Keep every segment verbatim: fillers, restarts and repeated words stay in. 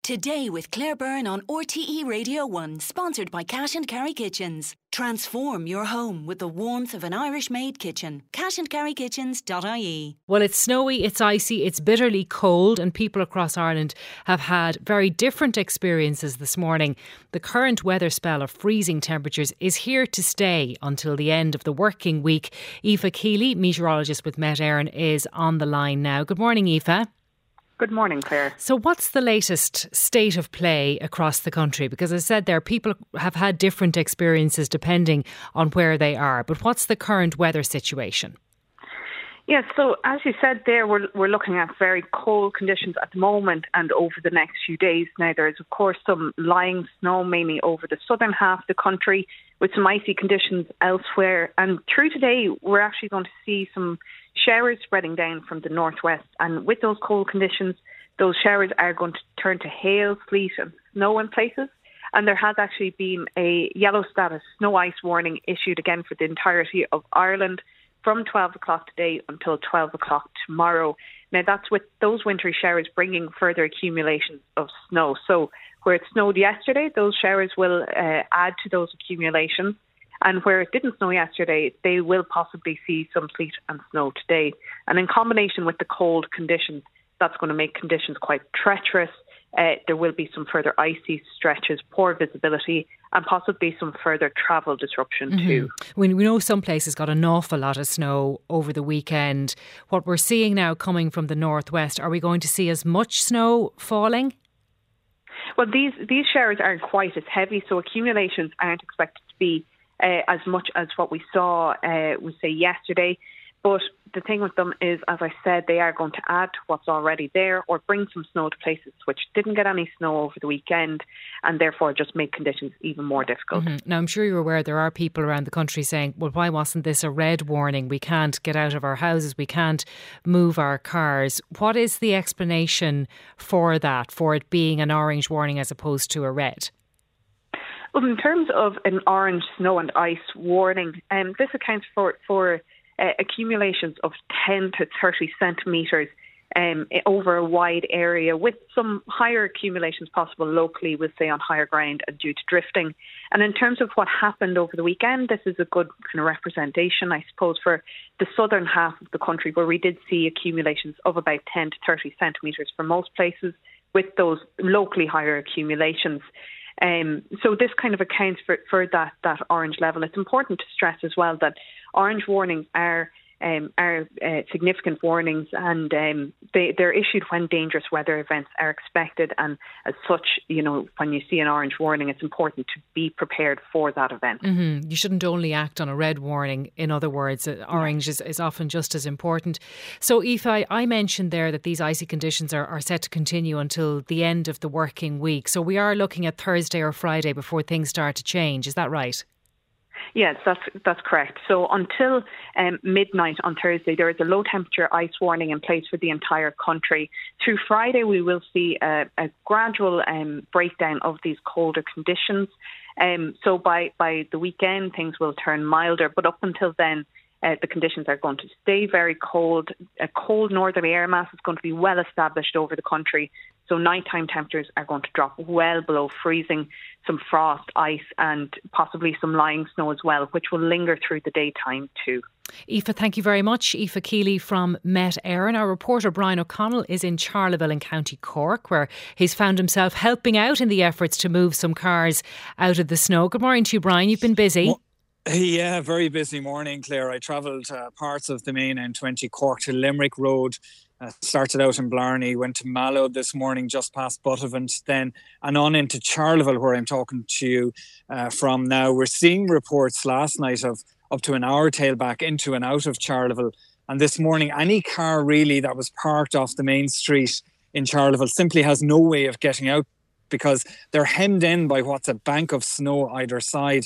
Today with Claire Byrne on R T E Radio one, sponsored by Cash and Carry Kitchens. Transform your home with the warmth of an Irish-made kitchen. cash and carry kitchens dot I E. Well, it's snowy, it's icy, it's bitterly cold, and people across Ireland have had very different experiences this morning. The current weather spell of freezing temperatures is here to stay until the end of the working week. Aoife Keeley, meteorologist with Met Éireann, is on the line now. Good morning, Aoife. Good morning, Claire. So what's the latest state of play across the country? Because as I said there, people have had different experiences depending on where they are. But what's the current weather situation? Yes, so as you said there, we're, we're looking at very cold conditions at the moment and over the next few days. Now, there is, of course, some lying snow, mainly over the southern half of the country, with some icy conditions elsewhere. And through today, we're actually going to see some showers spreading down from the northwest. And with those cold conditions, those showers are going to turn to hail, sleet and snow in places. And there has actually been a yellow status snow ice warning issued again for the entirety of Ireland from twelve o'clock today until twelve o'clock tomorrow. Now, that's with those wintry showers bringing further accumulations of snow. So where it snowed yesterday, those showers will uh, add to those accumulations. And where it didn't snow yesterday, they will possibly see some sleet and snow today. And in combination with the cold conditions, that's going to make conditions quite treacherous. Uh, there will be some further icy stretches, poor visibility, and possibly some further travel disruption mm-hmm. too. We, we know some places got an awful lot of snow over the weekend. What we're seeing now coming from the northwest, are we going to see as much snow falling? Well, these, these showers aren't quite as heavy, so accumulations aren't expected to be Uh, as much as what we saw, uh, we say yesterday. But the thing with them is, as I said, they are going to add to what's already there or bring some snow to places which didn't get any snow over the weekend and therefore just make conditions even more difficult. Mm-hmm. Now, I'm sure you're aware there are people around the country saying, well, why wasn't this a red warning? We can't get out of our houses. We can't move our cars. What is the explanation for that, for it being an orange warning as opposed to a red? Well, in terms of an orange snow and ice warning, um, this accounts for, for uh, accumulations of ten to thirty centimetres um, over a wide area, with some higher accumulations possible locally, we'll say on higher ground and due to drifting. And in terms of what happened over the weekend, this is a good kind of representation, I suppose, for the southern half of the country, where we did see accumulations of about ten to thirty centimetres for most places, with those locally higher accumulations. Um, so this kind of accounts for, for that, that orange level. It's important to stress as well that orange warnings are um, are uh, significant warnings, and um, they, they're issued when dangerous weather events are expected. And as such, you know, when you see an orange warning, it's important to be prepared for that event. Mm-hmm. You shouldn't only act on a red warning. In other words, uh, orange is, is often just as important. So, Aoife, I, I mentioned there that these icy conditions are, are set to continue until the end of the working week. So we are looking at Thursday or Friday before things start to change. Is that right? Yes, that's that's correct. So until um, midnight on Thursday, there is a low temperature ice warning in place for the entire country. Through Friday, we will see a, a gradual um, breakdown of these colder conditions. Um, so by, by the weekend, things will turn milder. But up until then, Uh, the conditions are going to stay very cold. A cold northerly air mass is going to be well established over the country. So nighttime temperatures are going to drop well below freezing, some frost, ice and possibly some lying snow as well, which will linger through the daytime too. Aoife, thank you very much. Aoife Keeley from Met Éireann. Our reporter Brian O'Connell is in Charleville in County Cork, where he's found himself helping out in the efforts to move some cars out of the snow. Good morning to you, Brian. You've been busy. Well, yeah, very busy morning, Claire. I travelled uh, parts of the main N twenty Cork to Limerick Road. Uh, started out in Blarney, went to Mallow this morning just past Buttevant, then and on into Charleville, where I'm talking to you uh, from now. We're seeing reports last night of up to an hour tailback into and out of Charleville. And this morning, any car really that was parked off the main street in Charleville simply has no way of getting out, because they're hemmed in by what's a bank of snow either side.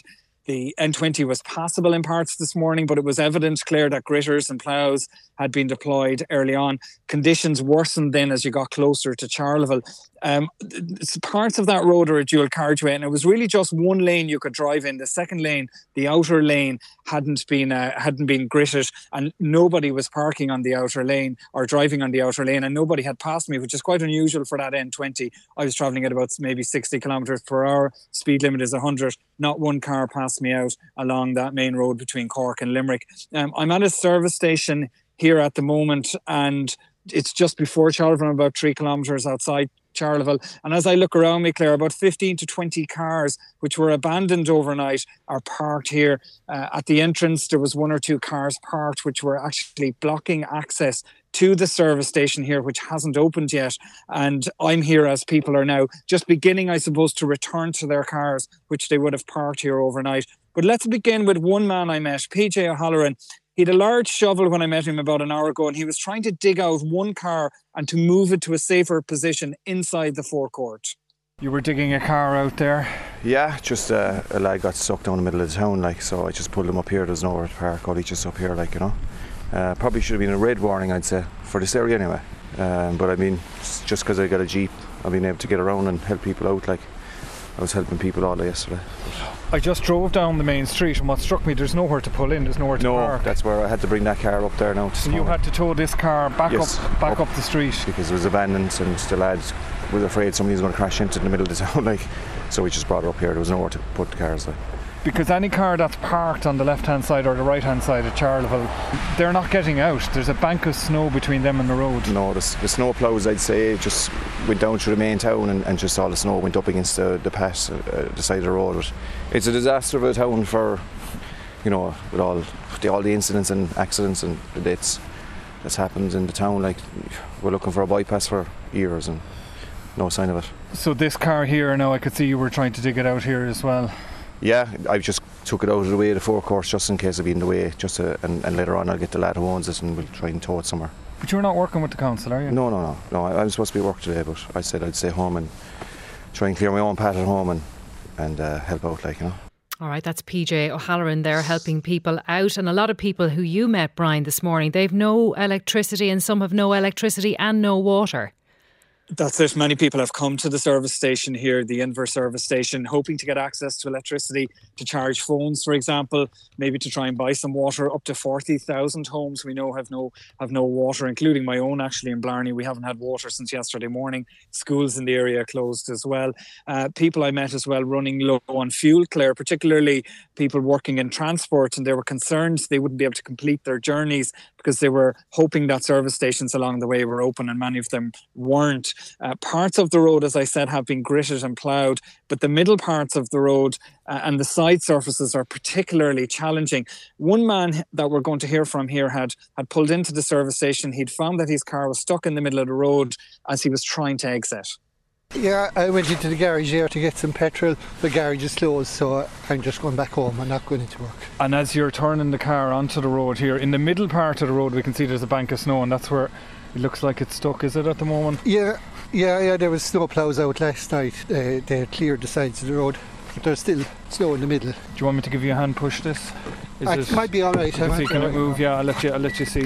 The N twenty was passable in parts this morning, but it was evident, Claire, that gritters and ploughs had been deployed early on. Conditions worsened then as you got closer to Charleville. Um, parts of that road are a dual carriageway, and it was really just one lane you could drive in. The second lane, the outer lane, hadn't been uh, hadn't been gritted, and nobody was parking on the outer lane or driving on the outer lane, and nobody had passed me, which is quite unusual for that N twenty. I was travelling at about maybe sixty kilometres per hour. Speed limit is one hundred. Not one car passed me out along that main road between Cork and Limerick. Um, I'm at a service station here at the moment, and it's just before Charleville, about three kilometres outside Charleville. And as I look around me, Claire, about fifteen to twenty cars which were abandoned overnight are parked here. Uh, at the entrance, there was one or two cars parked which were actually blocking access to the service station here, which hasn't opened yet. And I'm here as people are now just beginning, I suppose, to return to their cars, which they would have parked here overnight. But let's begin with one man I met, P J O'Halloran. He had a large shovel when I met him about an hour ago, and he was trying to dig out one car and to move it to a safer position inside the forecourt. You were digging a car out there? Yeah, just uh, a lad got stuck down the middle of the town, like, so I just pulled him up here. There's nowhere to park, only just up here, like, you know. Uh, probably should have been a red warning, I'd say, for this area anyway. Um, but I mean, just because I got a Jeep, I've been able to get around and help people out, like, I was helping people all day yesterday. I just drove down the main street, and what struck me, there's nowhere to pull in, there's nowhere to no, park. No, that's where I had to bring that car up there now. So you had to tow this car back yes, up back up, up the street? Because it was abandoned, and the lads were afraid somebody was going to crash into it in the middle of the town, like, so we just brought it up here. There was nowhere to put the cars, like. Because any car that's parked on the left-hand side or the right-hand side of Charleville, they're not getting out. There's a bank of snow between them and the road. No, the, the snow ploughs, I'd say, just went down through the main town, and, and just all the snow went up against the, the pass, uh, the side of the road. It's a disaster of a town for, you know, with all the, all the incidents and accidents and the deaths that's happened in the town. Like, we're looking for a bypass for years and no sign of it. So this car here, now I could see you were trying to dig it out here as well. Yeah, I just took it out of the way of the forecourt just in case it'd be in the way, just to, and, and later on I'll get the lad who owns it and we'll try and tow it somewhere. But you're not working with the council, are you? No, no, no. No, I, I'm supposed to be at work today, but I said I'd stay home and try and clear my own path at home and, and uh, help out, like, you know. All right, that's P J O'Halloran there helping people out. And a lot of people who you met, Brian, this morning, they've no electricity, and some have no electricity and no water. That's it. Many people have come to the service station here, the Inver service station, hoping to get access to electricity, to charge phones, for example, maybe to try and buy some water. Up to forty thousand homes we know have no have no water, including my own actually in Blarney. We haven't had water since yesterday morning. Schools in the area closed as well. Uh, people I met as well running low on fuel, Claire, particularly people working in transport, and they were concerned they wouldn't be able to complete their journeys because they were hoping that service stations along the way were open, and many of them weren't. Uh, parts of the road, as I said, have been gritted and ploughed, but the middle parts of the road uh, and the side surfaces are particularly challenging. One man that we're going to hear from here had, had pulled into the service station. He'd found that his car was stuck in the middle of the road as he was trying to exit. Yeah, I went into the garage here to get some petrol. The garage is closed, so I'm just going back home. I'm not going into work. And as you're turning the car onto the road here, in the middle part of the road, we can see there's a bank of snow, and that's where it looks like it's stuck, is it, at the moment? Yeah, yeah, yeah. There was snow ploughs out last night. Uh, they cleared the sides of the road, but there's still snow in the middle. Do you want me to give you a hand push this? Is I, it might be all right. Can, see, can it move? Yeah, I'll let you. I'll let you see.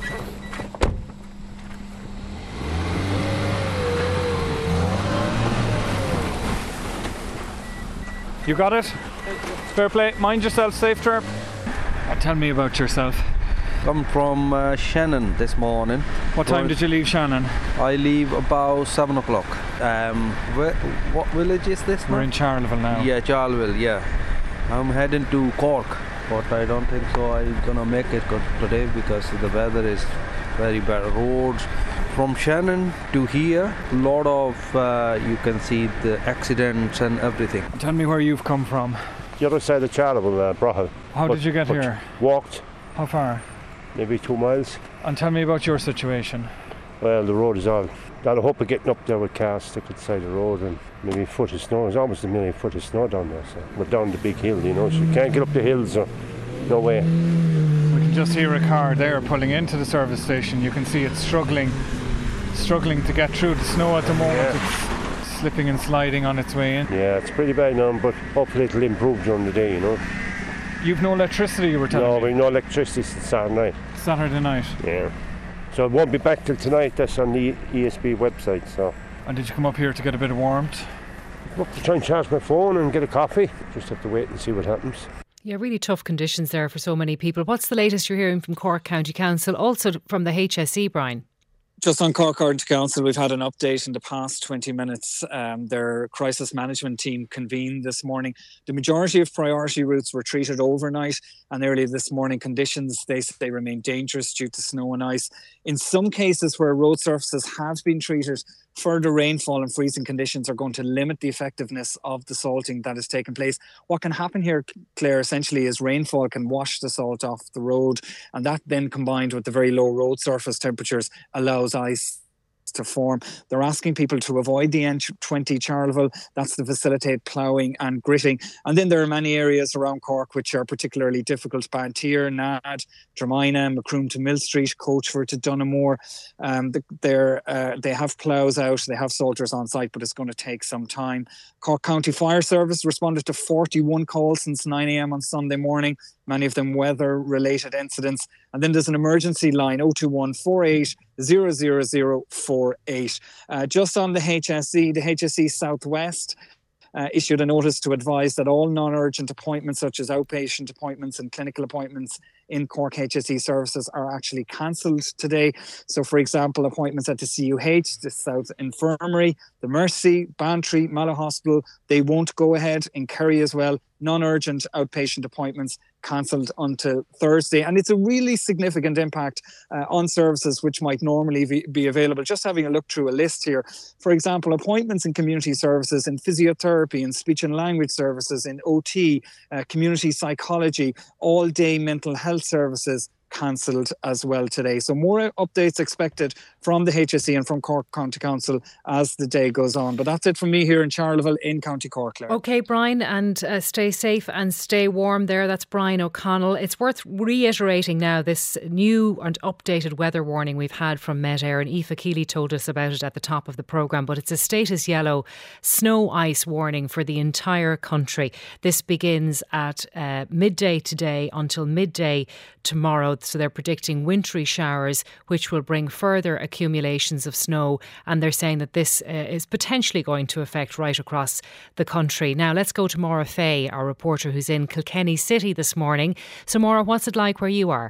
You got it? Fair play. Mind yourself, safe trip. Uh, tell me about yourself. Come from uh, Shannon this morning. What time did you leave Shannon? I leave about seven o'clock. Um, where, what village is this now? We're in Charleville now. Yeah, Charleville, yeah. I'm heading to Cork, but I don't think so I'm gonna make it today because the weather is very bad. Roads from Shannon to here, a lot of, uh, you can see the accidents and everything. Tell me where you've come from. The other side of Charleville, uh, Brahil. How but, did you get here? Walked. How far? Maybe two miles. And tell me about your situation. Well, the road is all... I hope of getting up there with cars stuck at the side of the road and maybe a foot of snow. There's almost a million foot of snow down there. So we're down the big hill, you know, so you can't get up the hills, so no way. We can just hear a car there pulling into the service station. You can see it's struggling, struggling to get through the snow at the moment. Yeah. It's slipping and sliding on its way in. Yeah, it's pretty bad now, but hopefully it'll improve during the day, you know. You've no electricity, you were telling No, me? we've no electricity since Saturday night. Saturday night? Yeah. So it won't be back till tonight. That's on the E S B website. So. And did you come up here to get a bit of warmth? I'm up to try and charge my phone and get a coffee. Just have to wait and see what happens. Yeah, really tough conditions there for so many people. What's the latest you're hearing from Cork County Council, also from the H S E, Brian? Just on Cork County Council, we've had an update in the past twenty minutes. Um, their crisis management team convened this morning. The majority of priority routes were treated overnight, and early this morning conditions, they say, they remain dangerous due to snow and ice. In some cases where road surfaces have been treated, further rainfall and freezing conditions are going to limit the effectiveness of the salting that has taken place. What can happen here, Claire, essentially is rainfall can wash the salt off the road, and that then combined with the very low road surface temperatures allows ice to form. They're asking people to avoid the N twenty Charleville. That's to facilitate ploughing and gritting. And then there are many areas around Cork which are particularly difficult. Bantir, Nad, Dromina, Macroom to Mill Street, Coachford to Dunamore. Um, they're, uh, they have ploughs out, they have salters on site, but it's going to take some time. Cork County Fire Service responded to forty-one calls since nine a.m. on Sunday morning, many of them weather-related incidents. And then there's an emergency line, oh two one, four eight zero zero zero four eight. Uh, just on the H S E, the H S E Southwest uh, issued a notice to advise that all non-urgent appointments, such as outpatient appointments and clinical appointments in Cork H S E services, are actually cancelled today. So, for example, appointments at the C U H, the South Infirmary, the Mercy, Bantry, Mallow Hospital, they won't go ahead. In Kerry as well, non-urgent outpatient appointments cancelled until Thursday. And it's a really significant impact uh, on services which might normally be, be available. Just having a look through a list here. For example, appointments in community services, in physiotherapy, in speech and language services, in O T, uh, community psychology, all-day mental health services cancelled as well today. So more updates expected from the H S E and from Cork County Council as the day goes on. But that's it from me here in Charleville in County Cork, Claire. OK, Brian, and uh, stay safe and stay warm there. That's Brian O'Connell. It's worth reiterating now this new and updated weather warning we've had from Met Air, and Aoife Keeley told us about it at the top of the programme, but it's a status yellow snow ice warning for the entire country. This begins at uh, midday today until midday tomorrow. So they're predicting wintry showers, which will bring further accumulations of snow. And they're saying that this uh, is potentially going to affect right across the country. Now, let's go to Maura Fay, our reporter who's in Kilkenny City this morning. So, Maura, what's it like where you are?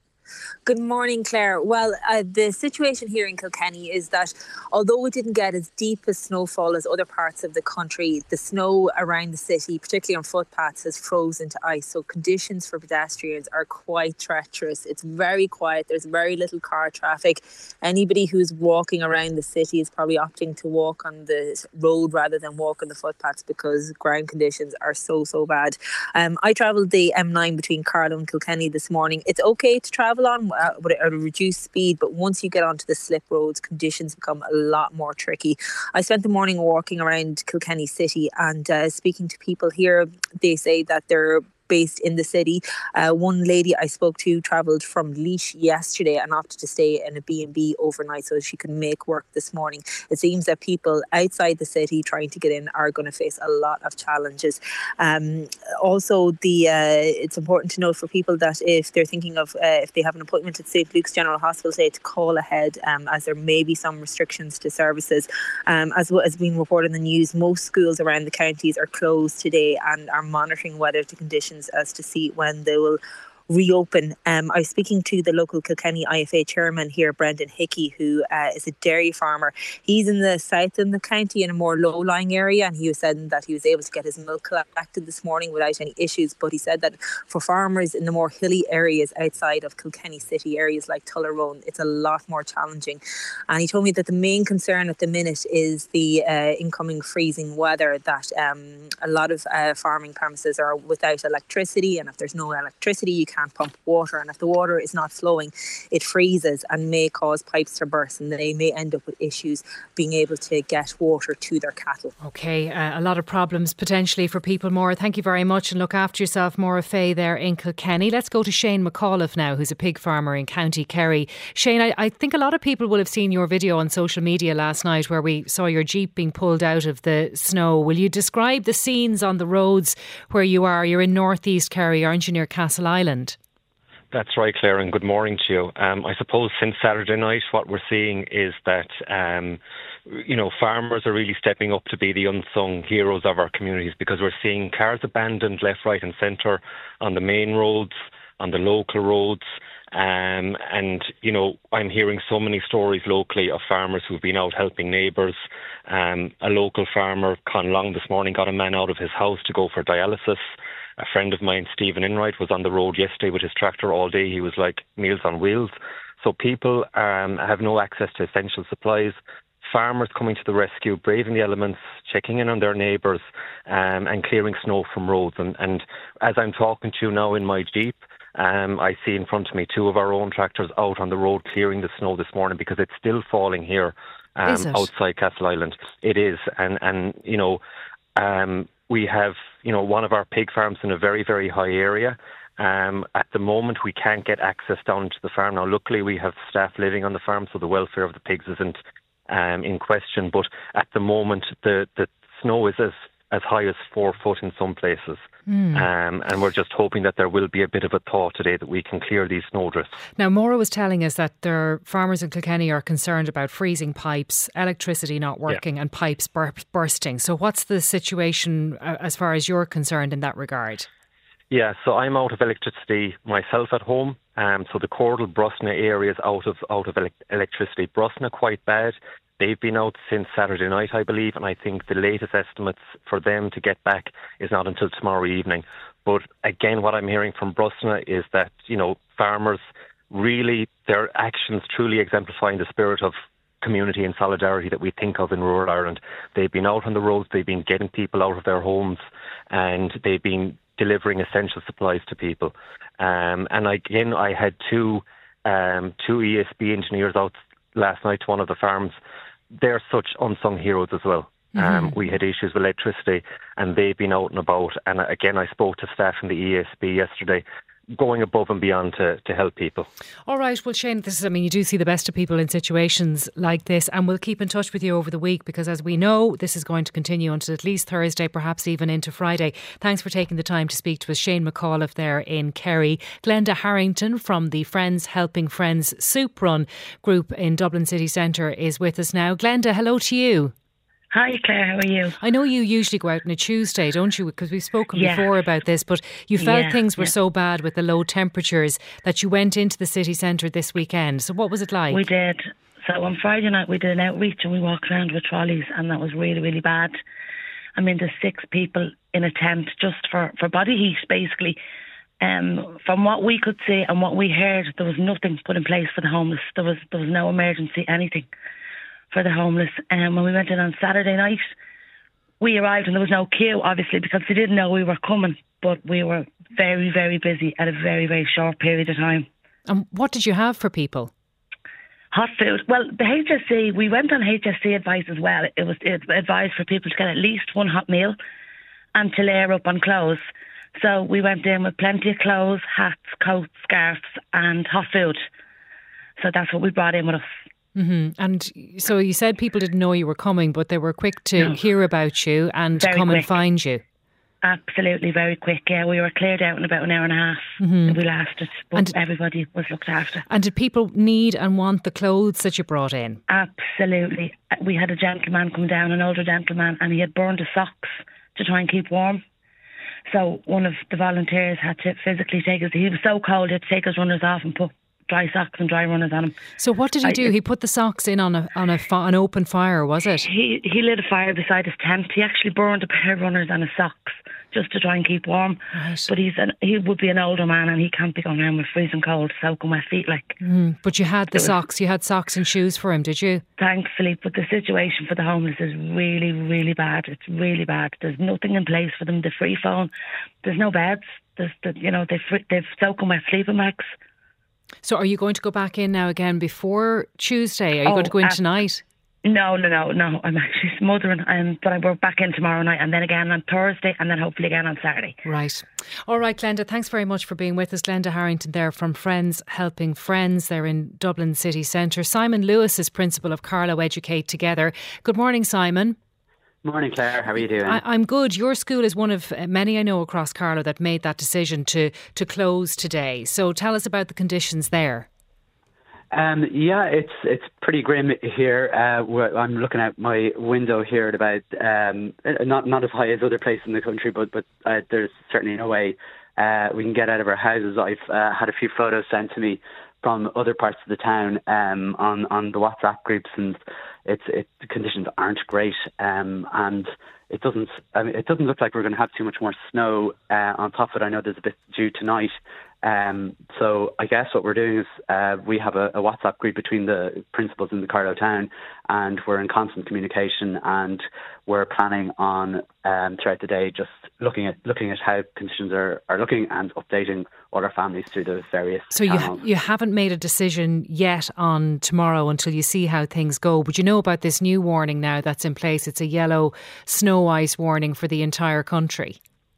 Good morning, Claire. Well, uh, the situation here in Kilkenny is that although we didn't get as deep as snowfall as other parts of the country, the snow around the city, particularly on footpaths, has frozen to ice. So conditions for pedestrians are quite treacherous. It's very quiet. There's very little car traffic. Anybody who's walking around the city is probably opting to walk on the road rather than walk on the footpaths because ground conditions are so, so bad. Um, I travelled the M nine between Carlow and Kilkenny this morning. It's okay to travel on uh, but at a reduced speed, but once you get onto the slip roads, conditions become a lot more tricky. I spent the morning walking around Kilkenny City and uh, speaking to people here. They say that they're based in the city. Uh, one lady I spoke to travelled from Laois yesterday and opted to stay in a B and B overnight so she could make work this morning. It seems that people outside the city trying to get in are going to face a lot of challenges. Um, also, the uh, it's important to note for people that if they're thinking of, uh, if they have an appointment at Saint Luke's General Hospital today, to call ahead um, as there may be some restrictions to services. Um, as what has been reported in the news, most schools around the counties are closed today and are monitoring weather to conditions as to see when they will reopen. Um, I was speaking to the local Kilkenny I F A chairman here, Brendan Hickey, who uh, is a dairy farmer. He's in the south of the county in a more low-lying area, and he was saying that he was able to get his milk collected this morning without any issues. But he said that for farmers in the more hilly areas outside of Kilkenny City, areas like Tullaroan, it's a lot more challenging. And he told me that the main concern at the minute is the uh, incoming freezing weather, that um, a lot of uh, farming premises are without electricity, and if there's no electricity, you can't can't pump water, and if the water is not flowing, it freezes and may cause pipes to burst, and they may end up with issues being able to get water to their cattle. OK, uh, a lot of problems potentially for people. Maura, thank you very much, and look after yourself. Maura Fay there in Kilkenny. Let's go to Shane McAuliffe now, who's a pig farmer in County Kerry. Shane, I, I think a lot of people will have seen your video on social media last night where we saw your Jeep being pulled out of the snow. Will you describe the scenes on the roads where you are? You're in North East Kerry, aren't you, near Castle Island? That's right, Claire, and good morning to you. Um, I suppose since Saturday night, what we're seeing is that, um, you know, farmers are really stepping up to be the unsung heroes of our communities, because we're seeing cars abandoned left, right and centre on the main roads, on the local roads. Um, and, you know, I'm hearing so many stories locally of farmers who've been out helping neighbours. Um, a local farmer, Con Long, this morning got a man out of his house to go for dialysis. A friend of mine, Stephen Enright, was on the road yesterday with his tractor all day. He was like Meals on Wheels. So people um, have no access to essential supplies. Farmers coming to the rescue, braving the elements, checking in on their neighbours, um, and clearing snow from roads. And, and as I'm talking to you now in my Jeep, um, I see in front of me two of our own tractors out on the road clearing the snow this morning, because it's still falling here um, outside Castle Island. It is. And, and you know, um, we have, you know, one of our pig farms in a very, very high area. Um, at the moment, we can't get access down to the farm. Now, luckily, we have staff living on the farm, so the welfare of the pigs isn't um, in question. But at the moment, the, the snow is as, as high as four foot in some places. Mm. Um, and we're just hoping that there will be a bit of a thaw today that we can clear these snowdrifts. Now, Maura was telling us that their farmers in Kilkenny are concerned about freezing pipes, electricity not working, yeah. and pipes bur- bursting. So what's the situation uh, as far as you're concerned in that regard? Yeah, so I'm out of electricity myself at home. Um, so the Cordal Brosna area is out of out of ele- electricity. Brosna quite bad. They've been out since Saturday night, I believe, and I think the latest estimates for them to get back is not until tomorrow evening. But again, what I'm hearing from Brosna is that, you know, farmers really, their actions truly exemplifying the spirit of community and solidarity that we think of in rural Ireland. They've been out on the roads, they've been getting people out of their homes, and they've been delivering essential supplies to people. Um, and again, I had two um, two E S B engineers out last night to one of the farms. They're such unsung heroes as well. Mm-hmm. Um, we had issues with electricity and they've been out and about. And again, I spoke to staff in the E S B yesterday, going above and beyond to, to help people. All right. Well, Shane, this is, I mean, you do see the best of people in situations like this, and we'll keep in touch with you over the week, because as we know, this is going to continue until at least Thursday, perhaps even into Friday. Thanks for taking the time to speak to us. Shane McAuliffe there in Kerry. Glenda Harrington from the Friends Helping Friends Soup Run group in Dublin City Centre is with us now. Glenda, hello to you. Hi Claire, how are you? I know you usually go out on a Tuesday, don't you? Because we've spoken yeah. before about this, but you felt yeah, things were yeah. so bad with the low temperatures that you went into the city centre this weekend. So what was it like? We did. So on Friday night we did an outreach and we walked around with trolleys, and that was really, really bad. I mean, there's six people in a tent just for, for body heat, basically. Um, from what we could see and what we heard, there was nothing put in place for the homeless. There was there was no emergency, anything for the homeless. And um, when we went in on Saturday night, we arrived and there was no queue, obviously, because they didn't know we were coming. But we were very, very busy at a very, very short period of time. And what did you have for people? Hot food. Well, the H S C, we went on H S C advice as well. It was it advised for people to get at least one hot meal and to layer up on clothes. So we went in with plenty of clothes, hats, coats, scarves and hot food. So that's what we brought in with us. Mm-hmm. And so you said people didn't know you were coming, but they were quick to no. hear about you and very come quick. and find you. Absolutely, very quick. Yeah, we were cleared out in about an hour and a half. Mm-hmm. We lasted, but and, everybody was looked after. And did people need and want the clothes that you brought in? Absolutely. We had a gentleman come down, an older gentleman, and he had burned his socks to try and keep warm. So one of the volunteers had to physically take his, he was so cold, he had to take his runners off and put dry socks and dry runners on him. So what did he I, do? He put the socks in on a on a fi- an open fire, was it? He he lit a fire beside his tent. He actually burned a pair of runners and his socks just to try and keep warm. Right. But he's an, he would be an older man and he can't be going around with freezing cold, soaking wet feet like. Mm, but you had the was, socks. You had socks and shoes for him, did you? Thankfully, but the situation for the homeless is really, really bad. It's really bad. There's nothing in place for them. The free phone. There's no beds. There's the, you know they've they've soaking wet sleeping bags. So are you going to go back in now again before Tuesday? Are you oh, going to go in uh, tonight? No, no, no, no. I'm actually smothering, um, but I work back in tomorrow night and then again on Thursday and then hopefully again on Saturday. Right. All right, Glenda, thanks very much for being with us. Glenda Harrington there from Friends Helping Friends. They're in Dublin City Centre. Simon Lewis is principal of Carlow Educate Together. Good morning, Simon. Morning, Claire. How are you doing? I, I'm good. Your school is one of many I know across Carlow that made that decision to, to close today. So tell us about the conditions there. Um, yeah, it's it's pretty grim here. Uh, I'm looking out my window here at about um, not not as high as other places in the country, but but uh, there's certainly no way uh, we can get out of our houses. I've uh, had a few photos sent to me from other parts of the town um, on on the WhatsApp groups, and it's it the conditions aren't great, um, and it doesn't I mean, it doesn't look like we're going to have too much more snow uh, on top of it. I know there's a bit due tonight. Um, so I guess what we're doing is uh, we have a, a WhatsApp group between the principals in the Carlow town, and we're in constant communication, and we're planning on um, throughout the day just looking at looking at how conditions are, are looking and updating all our families through the various So you channels. ha- you haven't made a decision yet on tomorrow until you see how things go, but you know about this new warning now that's in place. It's a yellow snow ice warning for the entire country.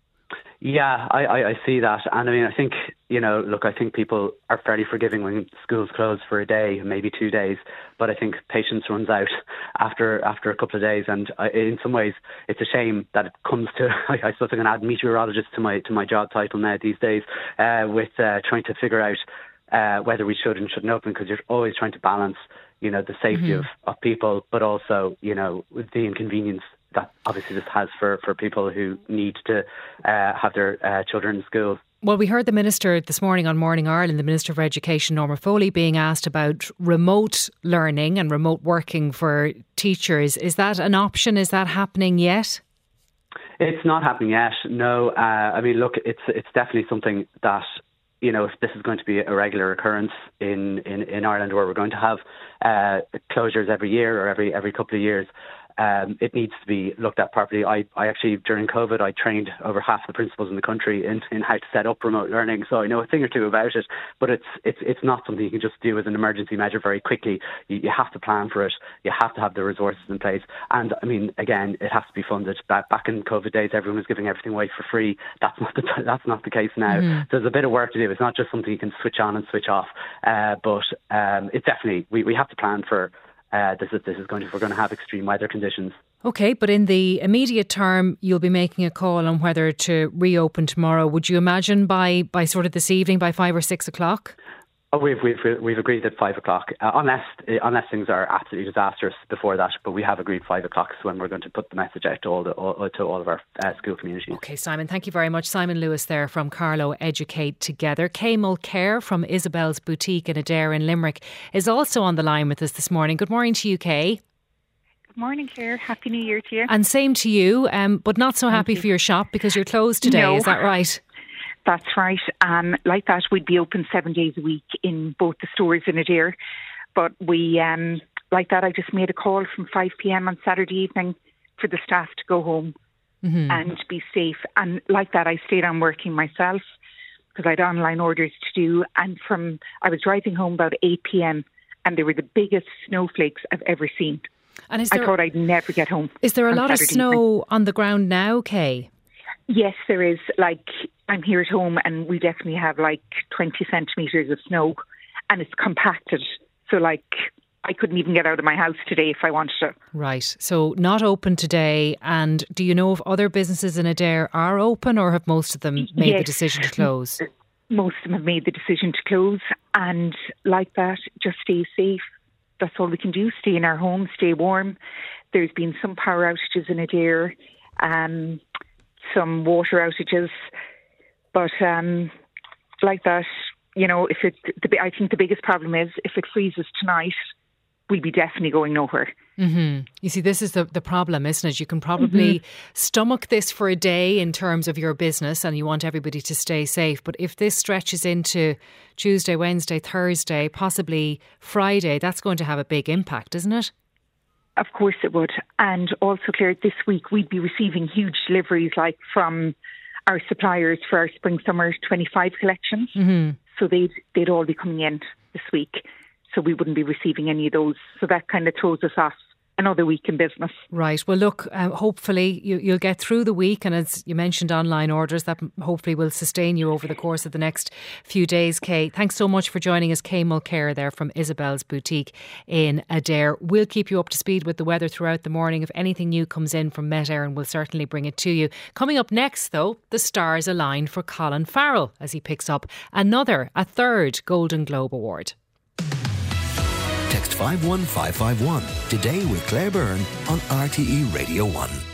Yeah, I, I, I see that. And I mean, I think, you know, look, I think people are fairly forgiving when schools close for a day, maybe two days. But I think patience runs out after after a couple of days. And I, in some ways, it's a shame that it comes to, I, I suppose I'm going to add meteorologist to my to my job title now these days, uh, with uh, trying to figure out uh, whether we should and shouldn't open, because you're always trying to balance, you know, the safety mm-hmm. of, of people, but also, you know, the inconvenience that obviously this has for, for people who need to uh, have their uh, children in school. Well, we heard the Minister this morning on Morning Ireland, the Minister for Education, Norma Foley, being asked about remote learning and remote working for teachers. Is that an option? Is that happening yet? It's not happening yet, no. Uh, I mean, look, it's it's definitely something that, you know, if this is going to be a regular occurrence in, in, in Ireland, where we're going to have uh, closures every year or every every couple of years, Um, it needs to be looked at properly. I, I actually, during COVID, I trained over half the principals in the country in, in how to set up remote learning, so I know a thing or two about it, but it's it's it's not something you can just do as an emergency measure very quickly. You, you have to plan for it. You have to have the resources in place. And, I mean, again, it has to be funded. Back, back in COVID days, everyone was giving everything away for free. That's not the, that's not the case now. Mm. There's a bit of work to do. It's not just something you can switch on and switch off, uh, but um, it's definitely, we, we have to plan for Uh, this is this is going to, we're going to have extreme weather conditions. Okay, but in the immediate term, you'll be making a call on whether to reopen tomorrow. Would you imagine by, by sort of this evening, by five or six o'clock? Oh, we've we've we've agreed at five o'clock, uh, unless uh, unless things are absolutely disastrous before that. But we have agreed five o'clock is when we're going to put the message out to all the all, to all of our uh, school community. Okay, Simon, thank you very much. Simon Lewis there from Carlow Educate Together. Kay Mulcair from Isabel's Boutique in Adair in Limerick is also on the line with us this morning. Good morning to you, Kay. Good morning, Claire. Happy New Year to you. And same to you, um, but not so happy for your shop because you're closed today. No. Is that right? That's right. Um, like that, we'd be open seven days a week in both the stores in Adair. But we, um, like that, I just made a call from five p.m. on Saturday evening for the staff to go home mm-hmm. and be safe. And like that, I stayed on working myself because I had online orders to do. And from I was driving home about eight p.m. and they were the biggest snowflakes I've ever seen. And is there, I thought I'd never get home. Is there a lot Saturday of snow evening. on the ground now, Kay? Yes, there is. Like, I'm here at home and we definitely have like twenty centimetres of snow and it's compacted. So like, I couldn't even get out of my house today if I wanted to. Right. So not open today. And do you know if other businesses in Adair are open or have most of them made yes. the decision to close? Most of them have made the decision to close. And like that, just stay safe. That's all we can do. Stay in our homes, stay warm. There's been some power outages in Adair, um, some water outages. But um, like that, you know, if it, the, I think the biggest problem is if it freezes tonight, we'll be definitely going nowhere. Mm-hmm. You see, this is the, the problem, isn't it? You can probably mm-hmm. stomach this for a day in terms of your business and you want everybody to stay safe. But if this stretches into Tuesday, Wednesday, Thursday, possibly Friday, that's going to have a big impact, isn't it? Of course it would. And also, Claire, this week we'd be receiving huge deliveries like from our suppliers for our spring summer twenty-five collections. Mm-hmm. So they'd, they'd all be coming in this week. So we wouldn't be receiving any of those. So that kind of throws us off another week in business. Right. Well, look, uh, hopefully you, you'll get through the week. And as you mentioned, online orders, that hopefully will sustain you over the course of the next few days, Kay. Thanks so much for joining us, Kay Mulcair there from Isabel's Boutique in Adare. We'll keep you up to speed with the weather throughout the morning. If anything new comes in from Met Éireann, we'll certainly bring it to you. Coming up next, though, the stars align for Colin Farrell as he picks up another, a third Golden Globe Award. Text five one five five one today with Claire Byrne on R T E Radio one.